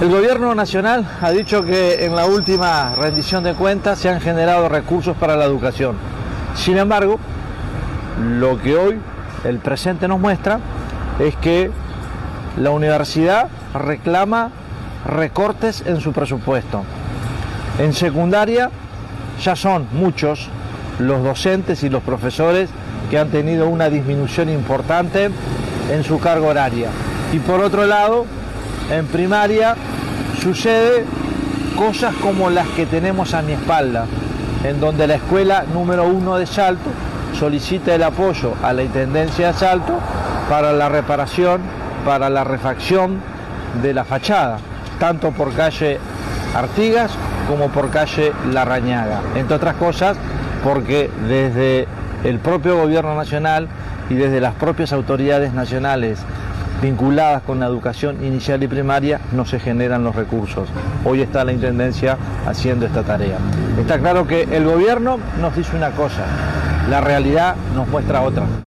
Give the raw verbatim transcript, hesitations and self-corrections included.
El gobierno nacional ha dicho que en la última rendición de cuentas se han generado recursos para la educación. Sin embargo, lo que hoy el presente nos muestra es que la universidad reclama recortes en su presupuesto. En secundaria ya son muchos los docentes y los profesores que han tenido una disminución importante en su carga horaria. Y por otro lado, en primaria sucede cosas como las que tenemos a mi espalda, en donde la escuela número uno de Salto solicita el apoyo a la Intendencia de Salto para la reparación, para la refacción de la fachada, tanto por calle Artigas como por calle Larrañaga, entre otras cosas porque desde el propio gobierno nacional y desde las propias autoridades nacionales vinculadas con la educación inicial y primaria no se generan los recursos. Hoy está la Intendencia haciendo esta tarea. Está claro que el gobierno nos dice una cosa, la realidad nos muestra otra.